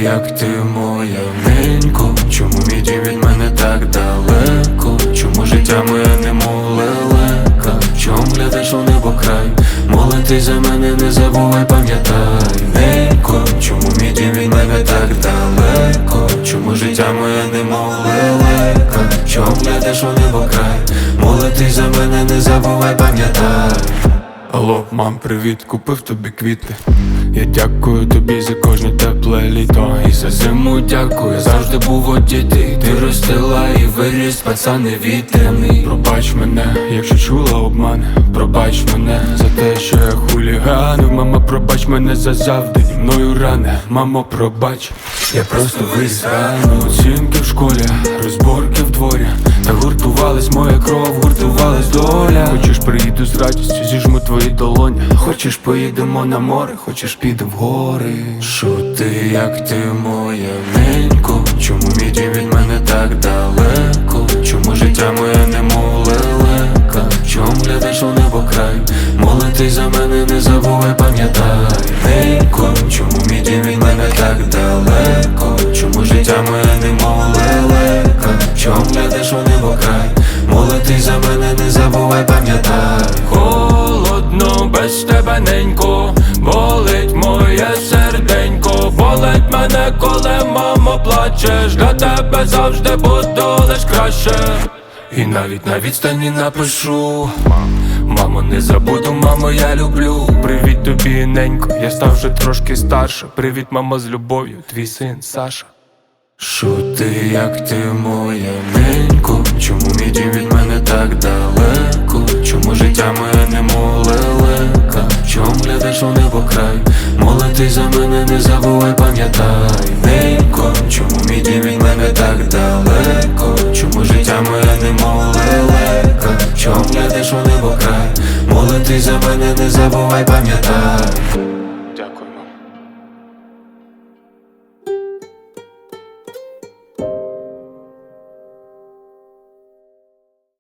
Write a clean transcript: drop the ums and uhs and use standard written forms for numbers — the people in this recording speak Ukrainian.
як ти моя ненько? Чому мій дім від мене так далеко? Чому життя моє немов лелека? Чом глядиш у небо край? Молитись за мене не забувай, пам'ятай, ненько. Чому мій дім від мене так далеко? Чому життя моє немов лелека? Чом глядиш у небо край? Молитись за мене не забувай, пам'ятай. Алло, мам, привіт, купив тобі квіти. Я дякую тобі за кожне тепле літо. І за зиму дякую, завжди був у діти. Ти ростила і виріс, пацан невітряний. Пробач мене, якщо чула обман. Пробач мене за те, що я хуліганив. Мама, пробач мене за завдані мною рани. Мамо, пробач, я просто виріс рано. Оцінки в школі, розборки в дворі. Та гуртувалась моя кров, гуртувалась доля. Хочеш, приїду з радістю, зіжму твої долоні. Хочеш, поїдемо на море, хочеш, підемо в гори. Що ти, як ти моя ненько? Чому мій дім від мене так далеко? Чому життя моє немов лелека? Чом глядиш у небо край? Молитись за мене не забувай, пам'ятай, ненько. Чому мій дім від мене так далеко? Чому життя моє немов лелека? Чом глядиш у небо край? Молитись за мене не забувай, пам'ятай. Холодно без тебе, ненько. Болить моє серденько. Болить мене, коли, мамо, плачеш. Для тебе завжди буду лиш краще. І навіть на відстані напишу: мамо, не забуду, мамо, я люблю. Привіт тобі, ненько, я став вже трошки старше. Привіт, мамо, з любов'ю, твій син Саша. Що ти, як ти моя ненько? Чому мій дім від мене так далеко? Чому життя моє немов лелека? Чом глядиш у небо край? Молитись за мене не забувай, пам'ятай, ненько. Чому мій дім від мене так далеко? Чому життя моє немов лелека? Чом глядиш у небо край? Молитись за мене не забувай, пам'ятай.